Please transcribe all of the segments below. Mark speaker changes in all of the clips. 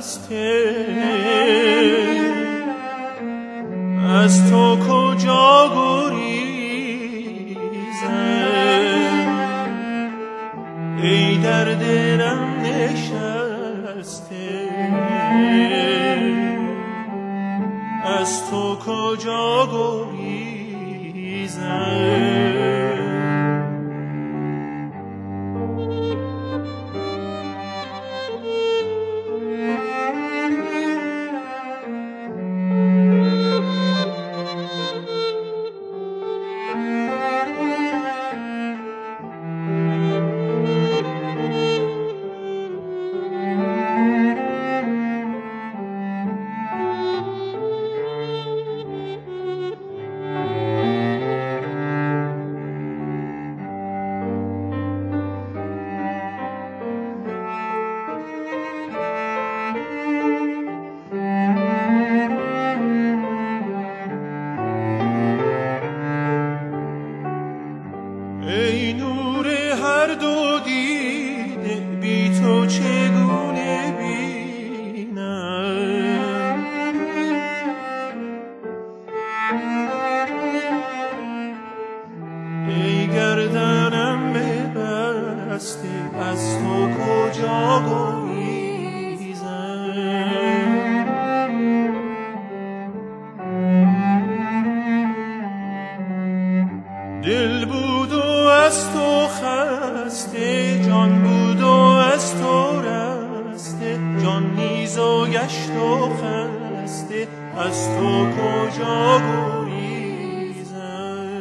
Speaker 1: خسته از تو کجا گریزم ای در دلم نشسته از تو کجا گریزم ای نور هر دو دیده بی تو چگونه بینم ای گردنم ببسته از تو کجا گریزم دل بود و از تو خسته جان بود و از تو رسته جان نیز و گشت و خسته از تو کجا گریزم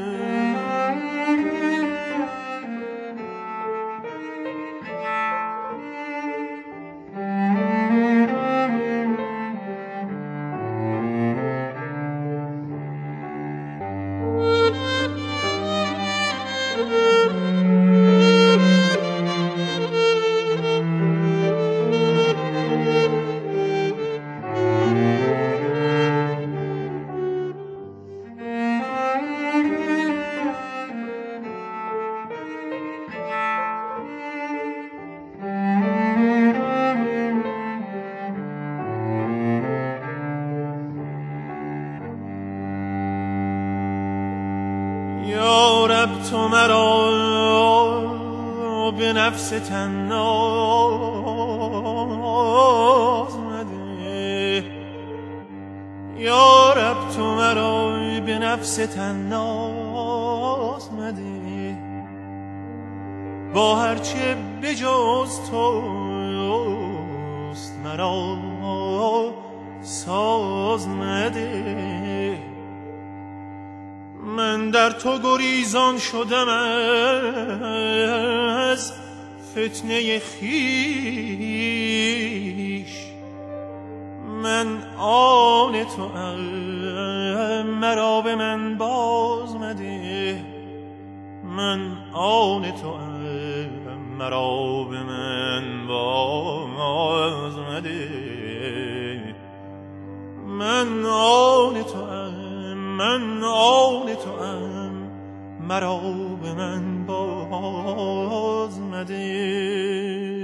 Speaker 1: یا رب تو مرا به نفس طناز مده یا رب تو مرا به نفس طناز مده با هرچه بجز توست مرا ساز مده من در تو گریزان شدم از فتنه خویش من آن تو مرا به من باز مده من آن تو مرا به من باز مده من آن تو من آن توام مرا به من باز مده